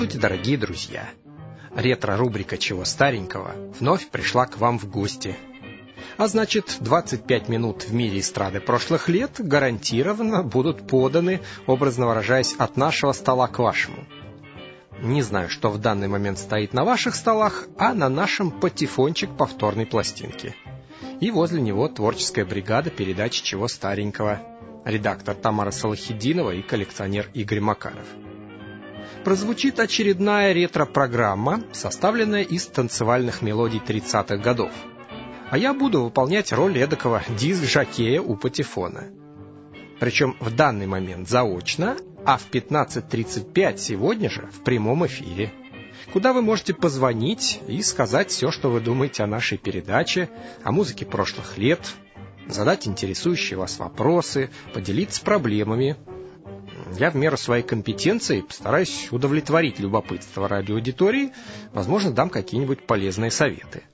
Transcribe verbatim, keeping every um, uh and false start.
Здравствуйте, дорогие друзья! Ретро-рубрика «Чего старенького» вновь пришла к вам в гости. А значит, двадцать пять минут в мире эстрады прошлых лет гарантированно будут поданы, образно выражаясь, от нашего стола к вашему. Не знаю, что в данный момент стоит на ваших столах, а на нашем патефончик повторной пластинки. И возле него творческая бригада передачи «Чего старенького». Редактор Тамара Салахитдинова и коллекционер Игорь Макаров. Прозвучит очередная ретро-программа, составленная из танцевальных мелодий тридцатых годов. А я буду выполнять роль эдакого диск-жокея у патефона. Причем в данный момент заочно, а в пятнадцать тридцать пять сегодня же в прямом эфире, куда вы можете позвонить и сказать все, что вы думаете о нашей передаче, о музыке прошлых лет, задать интересующие вас вопросы, поделиться проблемами. Я в меру своей компетенции постараюсь удовлетворить любопытство радиоаудитории, возможно, дам какие-нибудь полезные советы.